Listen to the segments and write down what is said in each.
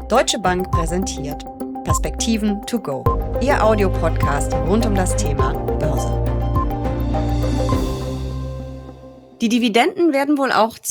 Deutsche Bank präsentiert Perspektiven to go, Ihr Audiopodcast rund um das Thema Börse. Die Dividenden werden wohl auch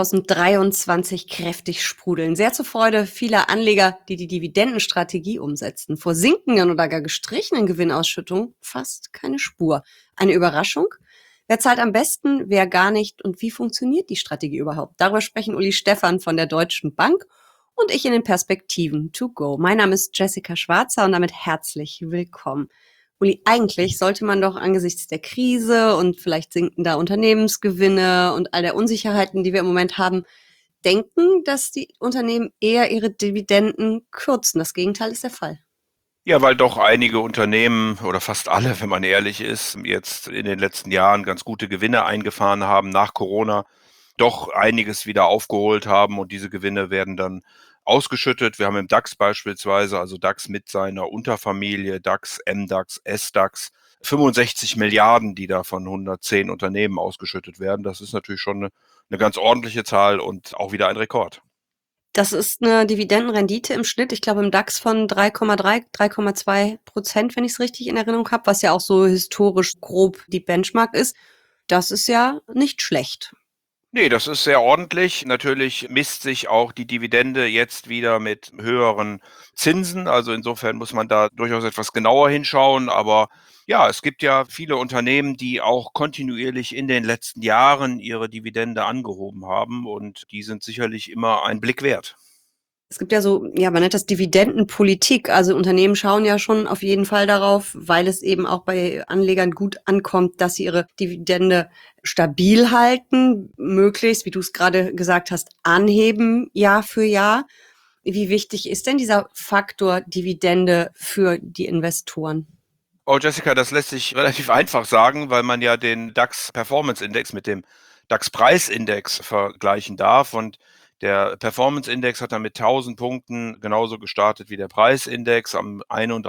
2023 kräftig sprudeln. Sehr zur Freude vieler Anleger, die die Dividendenstrategie umsetzen. Vor sinkenden oder gar gestrichenen Gewinnausschüttungen fast keine Spur. Eine Überraschung? Wer zahlt am besten, wer gar nicht und wie funktioniert die Strategie überhaupt? Darüber sprechen Uli Stephan von der Deutschen Bank und ich in den Perspektiven to go. Mein Name ist Jessica Schwarzer und damit herzlich willkommen. Uli, eigentlich sollte man doch angesichts der Krise und vielleicht sinkender Unternehmensgewinne und all der Unsicherheiten, die wir im Moment haben, denken, dass die Unternehmen eher ihre Dividenden kürzen. Das Gegenteil ist der Fall. Ja, weil doch einige Unternehmen oder fast alle, wenn man ehrlich ist, jetzt in den letzten Jahren ganz gute Gewinne eingefahren haben nach Corona, doch einiges wieder aufgeholt haben und diese Gewinne werden dann ausgeschüttet. Wir haben im DAX beispielsweise, also DAX mit seiner Unterfamilie, DAX, MDAX, SDAX, 65 Milliarden, die da von 110 Unternehmen ausgeschüttet werden. Das ist natürlich schon eine ganz ordentliche Zahl und auch wieder ein Rekord. Das ist eine Dividendenrendite im Schnitt, ich glaube im DAX von 3,3, 3,2%, wenn ich es richtig in Erinnerung habe, was ja auch so historisch grob die Benchmark ist. Das ist ja nicht schlecht. Nee, das ist sehr ordentlich. Natürlich misst sich auch die Dividende jetzt wieder mit höheren Zinsen. Also insofern muss man da durchaus etwas genauer hinschauen. Aber ja, es gibt ja viele Unternehmen, die auch kontinuierlich in den letzten Jahren ihre Dividende angehoben haben und die sind sicherlich immer ein Blick wert. Es gibt ja so, ja, man nennt das Dividendenpolitik. Also Unternehmen schauen ja schon auf jeden Fall darauf, weil es eben auch bei Anlegern gut ankommt, dass sie ihre Dividende stabil halten, möglichst, wie du es gerade gesagt hast, anheben Jahr für Jahr. Wie wichtig ist denn dieser Faktor Dividende für die Investoren? Oh, Jessica, das lässt sich relativ einfach sagen, weil man ja den DAX Performance Index mit dem DAX Preisindex vergleichen darf. Und der Performance Index hat dann mit 1000 Punkten genauso gestartet wie der Preisindex am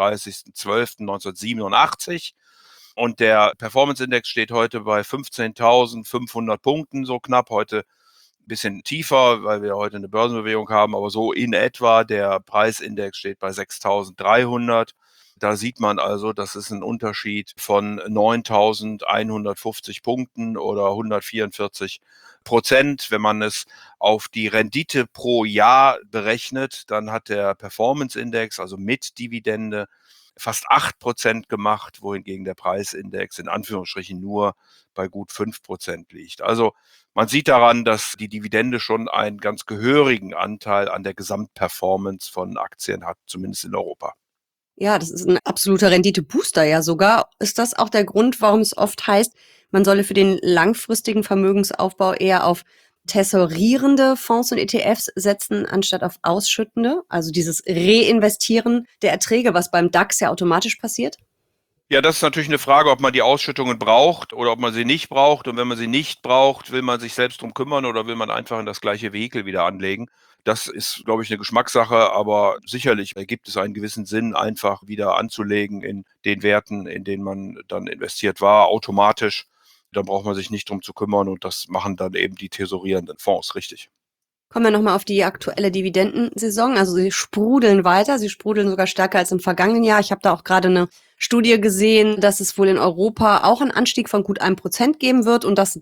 31.12.1987. Und der Performance Index steht heute bei 15.500 Punkten, so knapp. Heute ein bisschen tiefer, weil wir heute eine Börsenbewegung haben, aber so in etwa. Der Preisindex steht bei 6.300. Da sieht man also, das ist ein Unterschied von 9.150 Punkten oder 144%. Wenn man es auf die Rendite pro Jahr berechnet, dann hat der Performance Index, also mit Dividende, fast 8% gemacht, wohingegen der Preisindex in Anführungsstrichen nur bei gut 5% liegt. Also man sieht daran, dass die Dividende schon einen ganz gehörigen Anteil an der Gesamtperformance von Aktien hat, zumindest in Europa. Ja, das ist ein absoluter Renditebooster ja sogar. Ist das auch der Grund, warum es oft heißt, man solle für den langfristigen Vermögensaufbau eher auf tesorierende Fonds und ETFs setzen, anstatt auf ausschüttende? Also dieses Reinvestieren der Erträge, was beim DAX ja automatisch passiert? Ja, das ist natürlich eine Frage, ob man die Ausschüttungen braucht oder ob man sie nicht braucht. Und wenn man sie nicht braucht, will man sich selbst drum kümmern oder will man einfach in das gleiche Vehikel wieder anlegen? Das ist, glaube ich, eine Geschmackssache, aber sicherlich ergibt es einen gewissen Sinn, einfach wieder anzulegen in den Werten, in denen man dann investiert war, automatisch. Dann braucht man sich nicht drum zu kümmern und das machen dann eben die tesorierenden Fonds, richtig. Kommen wir nochmal auf die aktuelle Dividendensaison. Also sie sprudeln weiter, sie sprudeln sogar stärker als im vergangenen Jahr. Ich habe da auch gerade eine Studie gesehen, dass es wohl in Europa auch einen Anstieg von gut 1% geben wird und dass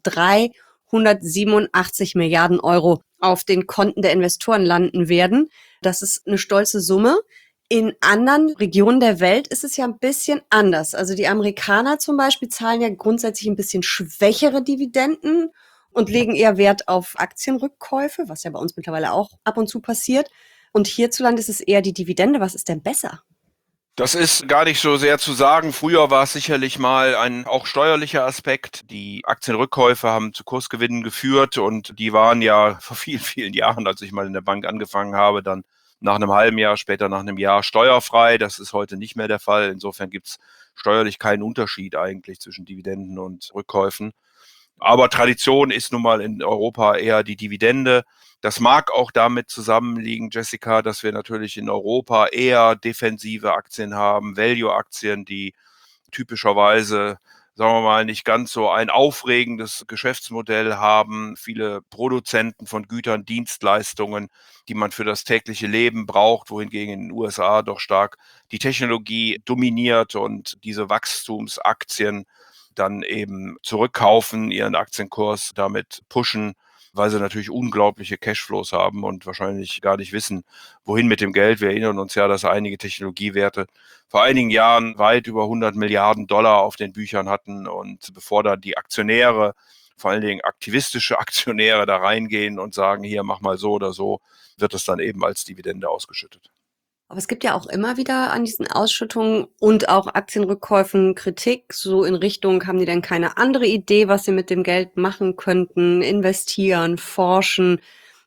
387 Milliarden Euro auf den Konten der Investoren landen werden. Das ist eine stolze Summe. In anderen Regionen der Welt ist es ja ein bisschen anders. Also die Amerikaner zum Beispiel zahlen ja grundsätzlich ein bisschen schwächere Dividenden und legen eher Wert auf Aktienrückkäufe, was ja bei uns mittlerweile auch ab und zu passiert. Und hierzulande ist es eher die Dividende. Was ist denn besser? Das ist gar nicht so sehr zu sagen. Früher war es sicherlich mal ein auch steuerlicher Aspekt. Die Aktienrückkäufe haben zu Kursgewinnen geführt und die waren ja vor vielen, vielen Jahren, als ich mal in der Bank angefangen habe, dann nach einem halben Jahr, später nach einem Jahr steuerfrei. Das ist heute nicht mehr der Fall. Insofern gibt es steuerlich keinen Unterschied eigentlich zwischen Dividenden und Rückkäufen. Aber Tradition ist nun mal in Europa eher die Dividende. Das mag auch damit zusammenliegen, Jessica, dass wir natürlich in Europa eher defensive Aktien haben, Value-Aktien, die typischerweise sagen wir mal, nicht ganz so ein aufregendes Geschäftsmodell haben. Viele Produzenten von Gütern, Dienstleistungen, die man für das tägliche Leben braucht, wohingegen in den USA doch stark die Technologie dominiert und diese Wachstumsaktien dann eben zurückkaufen, ihren Aktienkurs damit pushen, weil sie natürlich unglaubliche Cashflows haben und wahrscheinlich gar nicht wissen, wohin mit dem Geld. Wir erinnern uns ja, dass einige Technologiewerte vor einigen Jahren weit über 100 Milliarden Dollar auf den Büchern hatten. Und bevor da die Aktionäre, vor allen Dingen aktivistische Aktionäre, da reingehen und sagen, hier, mach mal so oder so, wird es dann eben als Dividende ausgeschüttet. Aber es gibt ja auch immer wieder an diesen Ausschüttungen und auch Aktienrückkäufen Kritik, so in Richtung, haben die denn keine andere Idee, was sie mit dem Geld machen könnten, investieren, forschen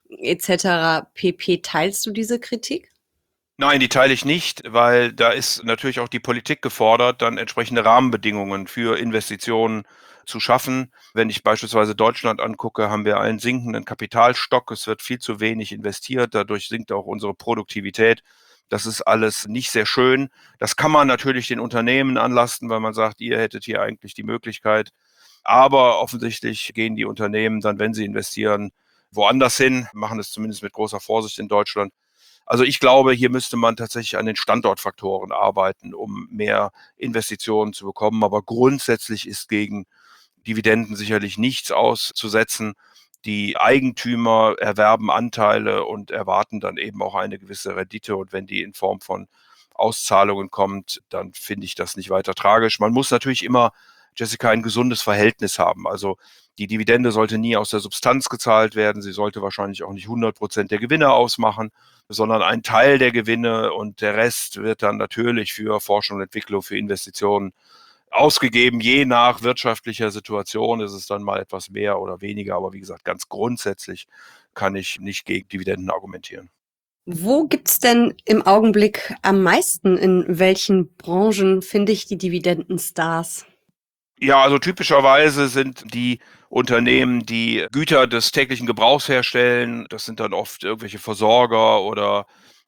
etc. pp. Teilst du diese Kritik? Nein, die teile ich nicht, weil da ist natürlich auch die Politik gefordert, dann entsprechende Rahmenbedingungen für Investitionen zu schaffen. Wenn ich beispielsweise Deutschland angucke, haben wir einen sinkenden Kapitalstock. Es wird viel zu wenig investiert. Dadurch sinkt auch unsere Produktivität. Das ist alles nicht sehr schön. Das kann man natürlich den Unternehmen anlasten, weil man sagt, ihr hättet hier eigentlich die Möglichkeit. Aber offensichtlich gehen die Unternehmen dann, wenn sie investieren, woanders hin, machen es zumindest mit großer Vorsicht in Deutschland. Also ich glaube, hier müsste man tatsächlich an den Standortfaktoren arbeiten, um mehr Investitionen zu bekommen. Aber grundsätzlich ist gegen Dividenden sicherlich nichts auszusetzen. Die Eigentümer erwerben Anteile und erwarten dann eben auch eine gewisse Rendite. Und wenn die in Form von Auszahlungen kommt, dann finde ich das nicht weiter tragisch. Man muss natürlich immer, Jessica, ein gesundes Verhältnis haben. Also die Dividende sollte nie aus der Substanz gezahlt werden. Sie sollte wahrscheinlich auch nicht 100% der Gewinne ausmachen, sondern ein Teil der Gewinne, und der Rest wird dann natürlich für Forschung und Entwicklung, für Investitionen ausgegeben. Je nach wirtschaftlicher Situation ist es dann mal etwas mehr oder weniger. Aber wie gesagt, ganz grundsätzlich kann ich nicht gegen Dividenden argumentieren. Wo gibt's denn im Augenblick am meisten? In welchen Branchen finde ich die Dividendenstars? Ja, also typischerweise sind die Unternehmen, die Güter des täglichen Gebrauchs herstellen. Das sind dann oft irgendwelche Versorger oder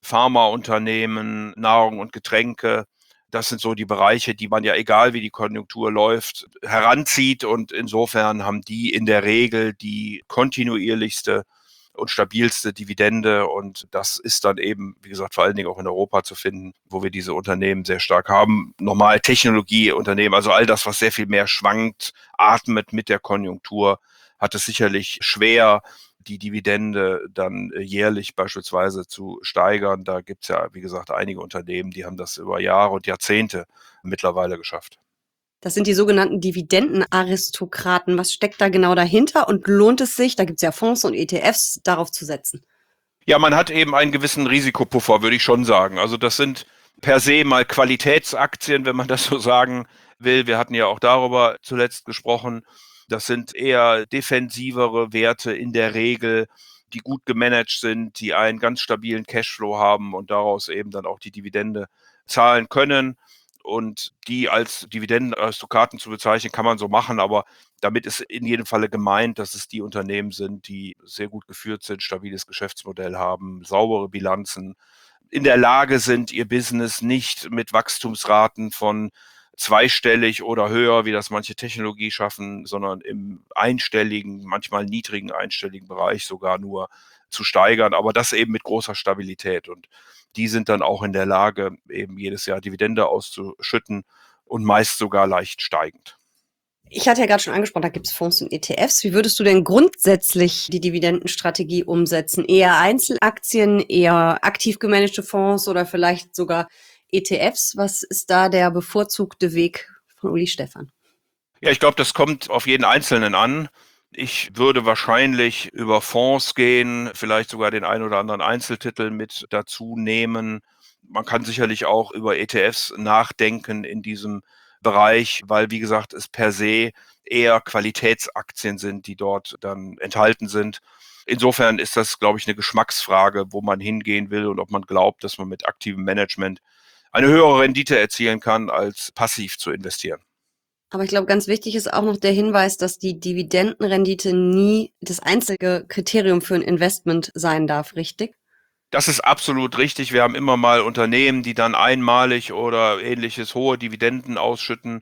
Pharmaunternehmen, Nahrung und Getränke. Das sind so die Bereiche, die man ja, egal wie die Konjunktur läuft, heranzieht. Und insofern haben die in der Regel die kontinuierlichste und stabilste Dividende. Und das ist dann eben, wie gesagt, vor allen Dingen auch in Europa zu finden, wo wir diese Unternehmen sehr stark haben. Normal Technologieunternehmen, also all das, was sehr viel mehr schwankt, atmet mit der Konjunktur, hat es sicherlich schwer, die Dividende dann jährlich beispielsweise zu steigern. Da gibt es ja, wie gesagt, einige Unternehmen, die haben das über Jahre und Jahrzehnte mittlerweile geschafft. Das sind die sogenannten Dividendenaristokraten. Was steckt da genau dahinter und lohnt es sich, da gibt's ja Fonds und ETFs, darauf zu setzen? Ja, man hat eben einen gewissen Risikopuffer, würde ich schon sagen. Also das sind per se mal Qualitätsaktien, wenn man das so sagen will. Wir hatten ja auch darüber zuletzt gesprochen. Das sind eher defensivere Werte in der Regel, die gut gemanagt sind, die einen ganz stabilen Cashflow haben und daraus eben dann auch die Dividende zahlen können. Und die als Dividendenaristokraten zu bezeichnen, kann man so machen, aber damit ist in jedem Falle gemeint, dass es die Unternehmen sind, die sehr gut geführt sind, stabiles Geschäftsmodell haben, saubere Bilanzen, in der Lage sind, ihr Business nicht mit Wachstumsraten von zweistellig oder höher, wie das manche Technologie schaffen, sondern im einstelligen, manchmal niedrigen einstelligen Bereich sogar nur zu steigern, aber das eben mit großer Stabilität. Und die sind dann auch in der Lage, eben jedes Jahr Dividende auszuschütten und meist sogar leicht steigend. Ich hatte ja gerade schon angesprochen, da gibt's Fonds und ETFs. Wie würdest du denn grundsätzlich die Dividendenstrategie umsetzen? Eher Einzelaktien, eher aktiv gemanagte Fonds oder vielleicht sogar ETFs? Was ist da der bevorzugte Weg von Uli Stephan? Ja, ich glaube, das kommt auf jeden Einzelnen an. Ich würde wahrscheinlich über Fonds gehen, vielleicht sogar den ein oder anderen Einzeltitel mit dazu nehmen. Man kann sicherlich auch über ETFs nachdenken in diesem Bereich, weil, wie gesagt, es per se eher Qualitätsaktien sind, die dort dann enthalten sind. Insofern ist das, glaube ich, eine Geschmacksfrage, wo man hingehen will und ob man glaubt, dass man mit aktivem Management eine höhere Rendite erzielen kann, als passiv zu investieren. Aber ich glaube, ganz wichtig ist auch noch der Hinweis, dass die Dividendenrendite nie das einzige Kriterium für ein Investment sein darf, richtig? Das ist absolut richtig. Wir haben immer mal Unternehmen, die dann einmalig oder ähnliches hohe Dividenden ausschütten.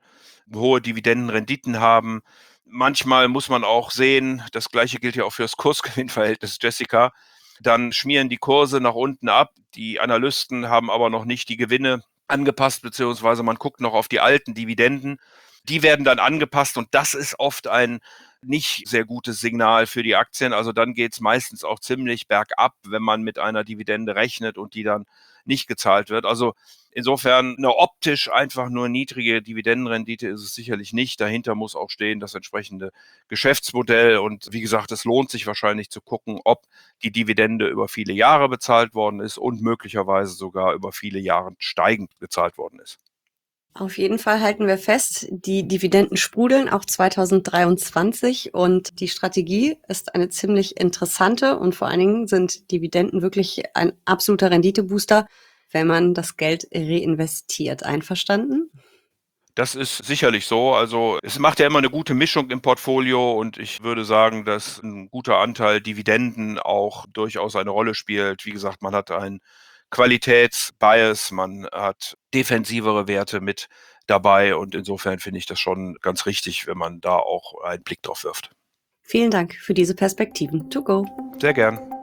hohe Dividendenrenditen haben. Manchmal muss man auch sehen, das Gleiche gilt ja auch für das Kursgewinnverhältnis, Jessica, dann schmieren die Kurse nach unten ab. Die Analysten haben aber noch nicht die Gewinne angepasst, beziehungsweise man guckt noch auf die alten Dividenden. Die werden dann angepasst und das ist oft ein nicht sehr gutes Signal für die Aktien. Also dann geht es meistens auch ziemlich bergab, wenn man mit einer Dividende rechnet und die dann nicht gezahlt wird. Also insofern eine optisch einfach nur niedrige Dividendenrendite ist es sicherlich nicht. Dahinter muss auch stehen das entsprechende Geschäftsmodell. Und wie gesagt, es lohnt sich wahrscheinlich zu gucken, ob die Dividende über viele Jahre bezahlt worden ist und möglicherweise sogar über viele Jahre steigend bezahlt worden ist. Auf jeden Fall halten wir fest, die Dividenden sprudeln auch 2023 und die Strategie ist eine ziemlich interessante und vor allen Dingen sind Dividenden wirklich ein absoluter Renditebooster, wenn man das Geld reinvestiert. Einverstanden? Das ist sicherlich so. Also es macht ja immer eine gute Mischung im Portfolio und ich würde sagen, dass ein guter Anteil Dividenden auch durchaus eine Rolle spielt. Wie gesagt, man hat einen Qualitätsbias, man hat defensivere Werte mit dabei und insofern finde ich das schon ganz richtig, wenn man da auch einen Blick drauf wirft. Vielen Dank für diese Perspektiven. To go. Sehr gern.